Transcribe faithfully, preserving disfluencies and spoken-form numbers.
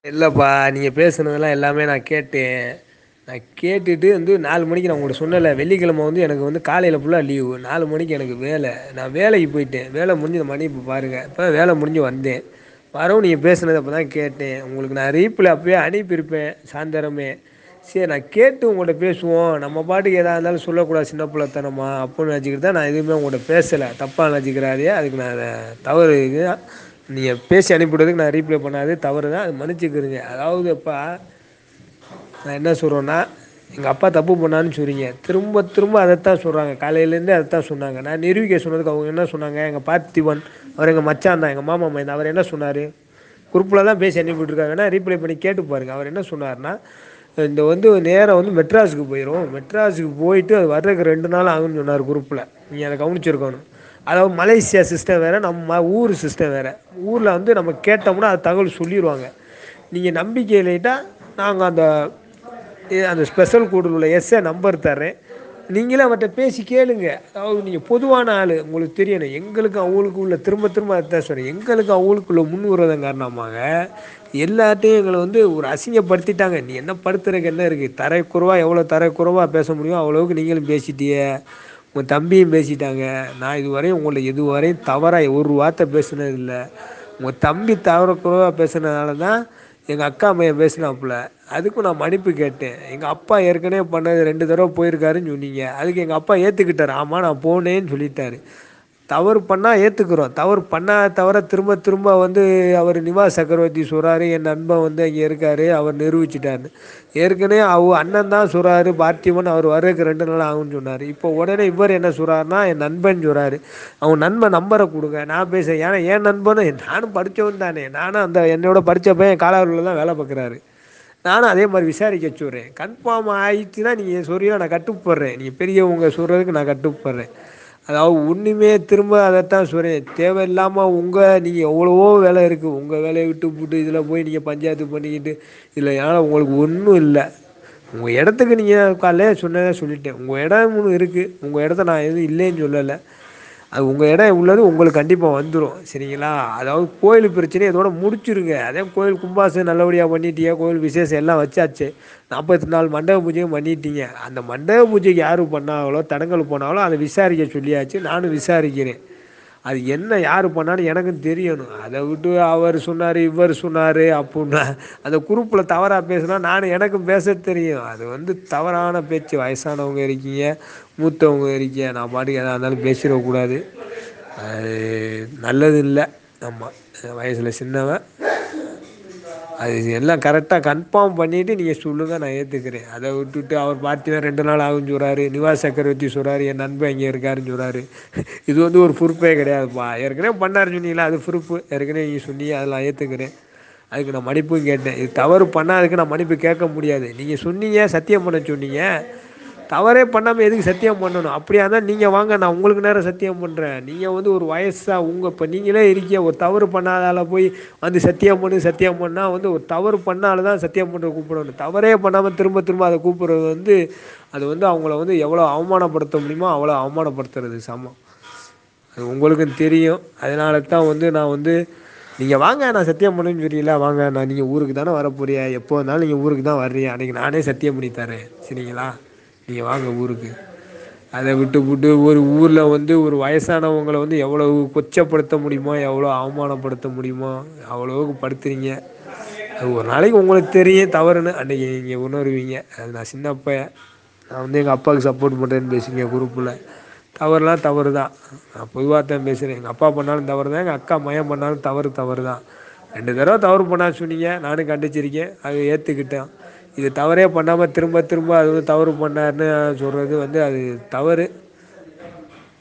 இல்லப்பா நீங்க பேசுனதெல்லா எல்லாமே நா கேட்டே நா கேட்டுட்டு வந்து நாலு மணிக்கு நா உங்கள்ட்ட சொன்னேல்ல வெள்ளிக்கெழம வந்து எனக்கு வந்து காலைல ஃபுல்லா லீவு நாலு மணிக்கு எனக்கு வேல நா வேலைக்கு போயிட்டே வேல முடிஞ்சு மணி இப்போ பாருங்க இப்ப தா வேல முடிஞ்சு வந்தே வரவு நீங்க பேசுனத அப்ப தா கேட்டே உங்களுக்கு நா ரீப்ல அப்பயே அனுப்பியிருப்பே சாந்தரமே சேரி நா கேட்டு உங்கள்ட்ட பேசுவோ நம்ம பாட்டுக்கு எதா இருந்தாலு சொல்லக்கூடாது சின்ன புள்ளத்தனமா அப்புடின் நெனச்சுக்கிட்டு தா நா எதுவுமே உங்கள்ட்ட பேசல தப்பா நெனச்சிக்கிறாதீய அதுக்கு நானு தவறு இது நீங்க பேசி அனுப்பிவுட்டதுக்கு நா ரீப்ளே பண்ணாது தவறு தா அது மன்னிச்சுக்கிருங்க அதாவது எப்பா நா என்ன சொல்றேன்னா எங்க அப்பா தப்பு பண்ணாருன்னு சொன்னீங்க திரும்ப திரும்ப அதத்தா சொல்றாங்க காலைலேருந்தே அதத்தா சொன்னாங்க நா நிரூபிக்க சொன்னதுக்கு அவங்க என்ன சொன்னாங்க எங்க பார்த்திபன் அவர் எங்க மச்சாந்தா எங்க மாமா மயன் தா அவர் என்ன சொன்னாரு குரூப்ல தா பேசி அனுப்பி விட்ருக்காங்க வேணா ரீப்ளே பண்ணி கேட்டு பாருங்க அவர் என்ன சொன்னாருன்னா இந்த வந்து நேரா வந்து மெட்ராஸுக்கு போயிரு மெட்ராஸுக்கு போயிட்டு அது வர்றதுக்கு ரெண்டு நாள் ஆகுன்னு சொன்னார் குரூப்ல நீங்க அத கவனிச்சிருக்கணு அதாவது மலேசியா சிஸ்டம் வேற நம்ம ஊர் சிஸ்டம் வேற ஊர்ல வந்து நம்ம கேட்டோம்னா அது தகவல் சொல்லிருவாங்க நீங்க நம்பிக்கை இல்லைட்டா நாங்க அந்த அந்த ஸ்பெஷல் கோடுல உள்ள எஸ்ஸ நம்பர் தர்றே நீங்களே அவர்ட்ட பேசி கேளுங்க அதாவது நீங்க பொதுவான ஆளு உங்களுக்கு தெரியணு எங்களுக்கு அவங்களுக்கு உள்ள திரும்ப திரும்ப அதத்தா சொல்றே எங்களுக்கு அவங்களுக்குள்ள முன் விரோதோ காரணமாக எல்லாத்தையு எங்கள வந்து ஒரு அசிங்கப்படுத்திட்டாங்க நீ என்ன படுத்துறதுக்கு என்ன இருக்கு தரை குறைவா எவ்வளோ தரை குறைவா பேச முடியு அவ்வளவுக்கு நீங்களு பேசிட்டிய உங்க தம்பியு பேசிட்டாங்க நா இதுவரையு உங்கள்ட்ட இதுவரையு தவறா ஒரு வார்த்த பேசுனது இல்ல உங்க தம்பி தவற குறைவா பேசுனதுனால தா எங்க அக்கா பைய பேசுனாப்புல அதுக்கு நா மன்னிப்பு கேட்டே எங்க அப்பா ஏற்கனவே பண்ணது ரெண்டு தடவ போயிருக்காருன்னு சொன்னீங்க அதுக்கு எங்க அப்பா ஏத்துக்கிட்டாரு ஆமா நா போனேன்னு சொல்லிட்டாரு தவறு பண்ணா ஏத்துக்குறோ தவறு பண்ணாத தவற திரும்ப திரும்ப வந்து அவர் நிவாஸ் சக்கரவர்த்தி சொல்றாரு என் நண்ப வந்து அங்கே இருக்காரு அவர் நிரூபிச்சிட்டாருன்னு ஏற்கனவே அவ அண்ணன் தா சொல்றாரு பார்த்திபன் அவர் வர்றதுக்கு ரெண்டு நாள் ஆகுன்னு சொன்னாரு இப்போ உடனே இவர் என்ன சொல்றாருன்னா என் நண்பன் சொல்றாரு அவங்க நண்ப நம்பர குடுங்க நா பேசுறே ஏன்னா எ நண்பனு நானு படிச்சவ தானே நானு அந்த என்னோட படிச்ச பைய காலாஊர்ல தா வேல பாக்குறாரு நானு அதே மாரி விசாரிக்க சொல்றே கன்ஃபார்ம் ஆயிடுச்சுன்னா நீங்க சொல்றீங்க நா கட்டுப்பட்றே நீங்க பெரியவங்க சொல்றதுக்கு நா கட்டுப்பட்றே அதாவது ஒன்னுமே திரும்ப அதத்தா சொல்றே தேவையில்லாம உங்க நீங்க எவ்வளவோ வேல இருக்கு உங்க வேலைய விட்டுபுட்டு இதுல போய் நீங்க பஞ்சாயத்து பண்ணிக்கிட்டு இதுல ஏன்னா உங்களுக்கு ஒன்னு இல்ல உங்க எடத்துக்கு நீங்க காலைலே சொன்னதே சொல்லிட்டே உங்க எடம்னு இருக்கு உங்க எடத்த நா எதுவு இல்லைன்னு சொல்லல அது உங்க எடோ உள்ளது உங்களுக்கு கண்டிப்பா வந்துரு சரிங்களா அதாவது கோயில் பிரச்சனைய இதோட முடிச்சிருங்க அதே கோயில் கும்பாபிஷேகோ நல்லபடியா பண்ணிட்டிய கோவில் விசேஷோ எல்லா வச்சாச்சு நாற்பத்தி நாலு மண்டப பூஜையு பண்ணிட்டீங்க அந்த மண்டப பூஜைக்கு யாரு பண்ணாங்களோ தடங்கல் போனாலோ அத விசாரிக்க சொல்லியாச்சு நானு விசாரிக்கிறே அது என்ன யாரு பண்ணான்னு எனக்கு தெரியணு அத விட்டு அவர் சொன்னாரு இவர் சொன்னாரு அப்புடின்னா அந்த குரூப்ல தவறா பேசுனா நானு எனக்கு பேச தெரியு அது வந்து தவறான பேச்சு வயசானவங்க இருக்கீங்க மூத்தவங்க இருக்கீங்க நா பாட்டுக்கு எதா இருந்தாலு பேசிற கூடாது அது நல்லது இல்ல ஆமா வயசுல சின்னவ அது எல்லா கரெக்டா கன்ஃபார்ம் பண்ணிட்டு நீங்க சொல்லுங்க நா ஏத்துக்கிறே அத விட்டுட்டு அவர் பார்த்திபன் ரெண்டு நாள் ஆகுன்னு சொல்றாரு நிவாஸ் சக்கரவர்த்தி சொல்றாரு என் நண்ப இங்க இருக்காருன்னு சொல்றாரு இது வந்து ஒரு ப்ரூப்பே கெடையாதுப்பா ஏற்கனவே பண்ணாருன்னு சொன்னீங்கள அது ப்ரூப்பு ஏற்கனவே நீங்க சொன்னீங்க அத நா ஏத்துக்கிறே அதுக்கு நா மன்னிப்பு கேட்டே இது தவறு பண்ணாததுக்கு நா மன்னிப்பு கேட்க முடியாது நீங்க சொன்னீங்க சத்தியம் பண்ண சொன்னீங்க தவறே பண்ணாம எதுக்கு சத்தியம் பண்ணணு அப்டியா இருந்தா நீங்க வாங்க நா உங்களுக்கு நேர சத்தியம் பண்றே நீங்க வந்து ஒரு வயசா உங்க இப்ப நீங்களே இருக்கீங்க ஒரு தவறு பண்ணாத ஆள போய் வந்து சத்தியம் பண்ணு சத்தியம் பண்ணா வந்து ஒரு தவறு பண்ண ஆள தா சத்தியம் பண்ண கூப்பிடணு தவறே பண்ணாம திரும்ப திரும்ப அத கூப்பிடுறது வந்து அது வந்து அவங்கள வந்து எவ்வளோ அவமானப்படுத்த முடியுமோ அவ்வளோ அவமானப்படுத்துறது சமம் அது உங்களுக்கு தெரியு அதனால தா வந்து நா வந்து நீங்க வாங்க நா சத்தியம் பண்ணுவேன்னு சொன்னீங்கல்ல வாங்க நா நீங்க ஊருக்கு தானே வர போறீங்க எப்போ வந்தாலு நீங்க ஊருக்கு தா வர்றீங்க அன்னைக்கு நானே சத்தியம் பண்ணி தரே சரிங்களா நீங்க வாங்க ஊருக்கு அத விட்டுபுட்டு ஒரு ஊர்ல வந்து ஒரு வயசானவங்கள வந்து எவ்வளவு கொச்சப்படுத்த முடியுமோ எவ்வளோ அவமானப்படுத்த முடியுமோ அவ்வளோவுக்கு படுத்துறீங்க அது ஒரு நாளைக்கு உங்களுக்கு தெரியு தவறுன்னு அன்னைக்கு நீங்க உணருவீங்க அது நா சின்ன பய நா வந்து எங்க அப்பாவுக்கு சப்போர்ட் பண்றேன்னு பேசுவீங்க குரூப்ல தவறுலா தவறு தா நா பொதுவாத்தா பேசுறே எங்க அப்பா பண்ணாலு தவறு தா எங்க அக்கா மய பண்ணாலு தவறு தவறு தா ரெண்டு தடவ தவறு பண்ணான்னு சொன்னீங்க நானு கண்டிச்சிருக்கே அத ஏத்துக்கிட்டோ இது தவறே பண்ணாம திரும்ப திரும்ப அது வந்து தவறு பண்ணாருன்னு சொல்றது வந்து அது தவறு